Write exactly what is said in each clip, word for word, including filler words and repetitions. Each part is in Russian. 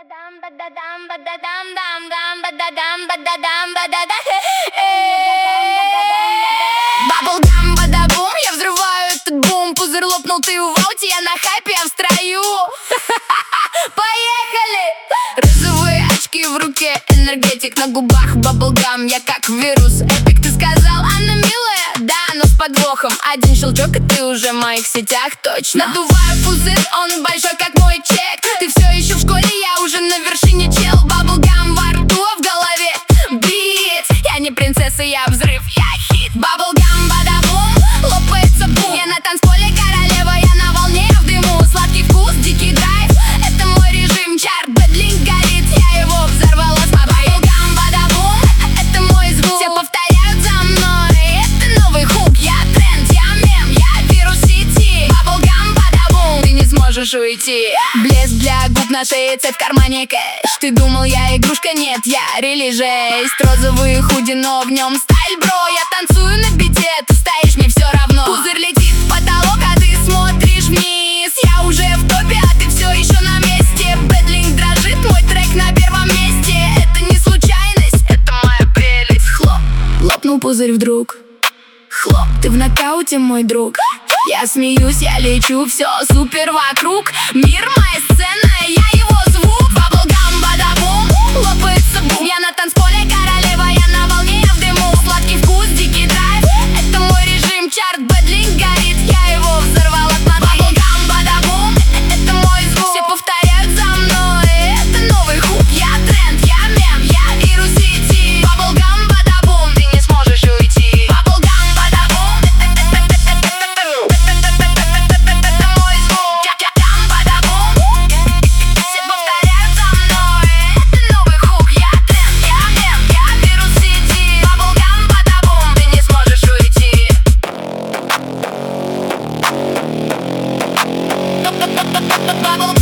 Баблгам, бадабум, я взрываю этот бум. Пузырь лопнул, ты в ауте, я на хайпе, я в строю. Поехали! Розовые очки в руке, энергетик на губах, баблгам, я как вирус. Эпик, ты сказал, она милая? Да, но с подвохом. Один щелчок, и ты уже в моих сетях, точно. Надуваю пузырь, он большой, как мой чек. Ты все еще в школе, я уже на вершине, чел. Баблгам во рту, а в голове бит. Я не принцесса, я взрыв, я хит. Баблгам, бадабум, лопается бум. Я на танцполе королева, я на волне, в дыму. Сладкий вкус, дикий драйв, это мой режим. Чарт, бэдлинг горит, я его взорвала с бабой. Баблгам, бадабум, это мой звук. Все повторяют за мной, это новый хук. Я тренд, я мем, я вирус сети. Баблгам, бадабум, ты не сможешь уйти. Блеск для губ на шее, цепь в кармане кэш. Ты думал, я игрушка? Нет, я рели жесть. Розовый худи, но в нем стиль, бро. Я танцую на бите, ты стоишь, мне все равно. Пузырь летит в потолок, а ты смотришь вниз. Я уже в топе, а ты все еще на месте. Бэдлинг дрожит, мой трек на первом месте. Это не случайность, это моя прелесть. Хлоп, лопнул пузырь вдруг. Хлоп, ты в нокауте, мой друг. Я смеюсь, я лечу, все супер вокруг. Мир моя сцена, я его звук. Баблгам, бадабум, лопается бум. Я на танцполе королева, я на волне, я в дыму. Сладкий вкус, дикий драйв, это мой режим. Чарт, бэдлинг горит, я его взорвала, смотри. Баблгам, бадабум, это мой звук. Все повторяют за мной, это новый хук. Я тренд, я мем, я вирус сети. Баблгам, бадабум, ты не сможешь уйти. Баблгам, бадабум, это мой звук. Баблгам, бадабум, все повторяют за мной, это новый хук. Я тренд, я мем, я вирус сети. Баблгам, бадабум, ты не сможешь уйти. Bubble.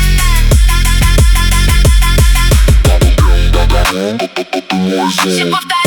Все повторяют.